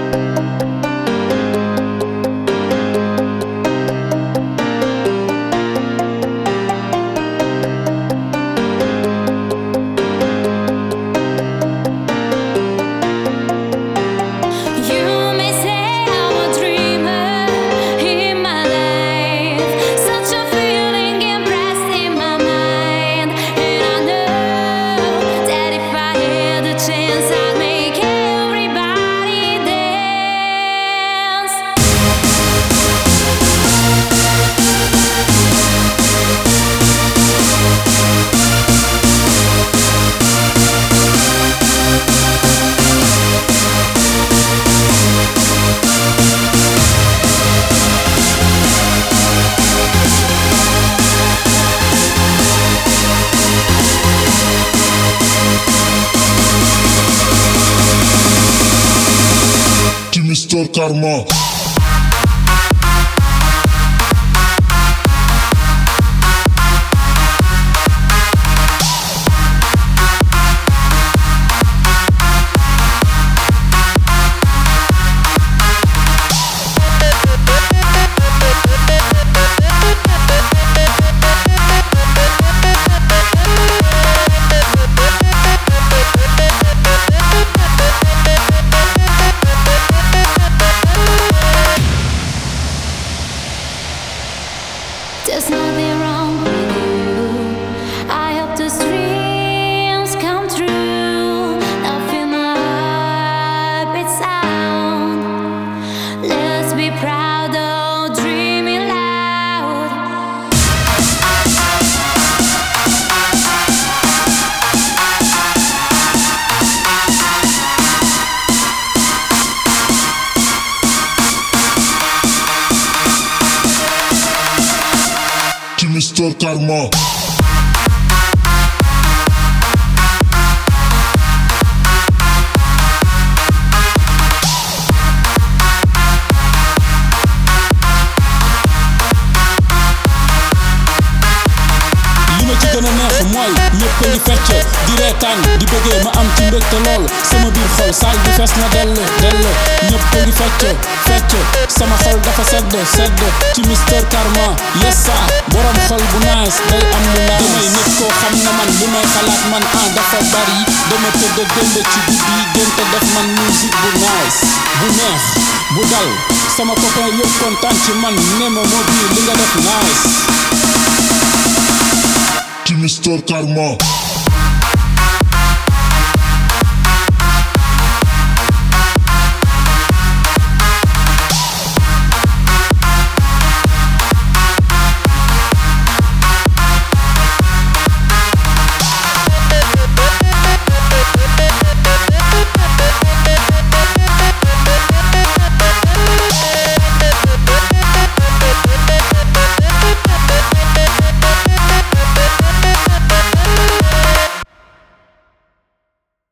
Mr. Karma. There's nothing wrong with you. I hope those dreams come true. Now feel my heartbeat sound. Let's be proud of dreaming loud. Mr. Karma. mooy ñëpp a ngi fecc di reetaan di bëggee ma am ci mbégte lool sama biir xol saal bi fees na dell ñëpp a ngi fecc sama xol dafa sedd ci Mr. Karma yessa borom xol bu nice day am lu nice damay nit koo xam na man li may xalaat man dafa bari dama tëdd démb ci guddi génte def man musique bu nice bu neex bu dal sama copain yëpp kontaan ci man ne ma moo bii li nga def nice Mr. Karma.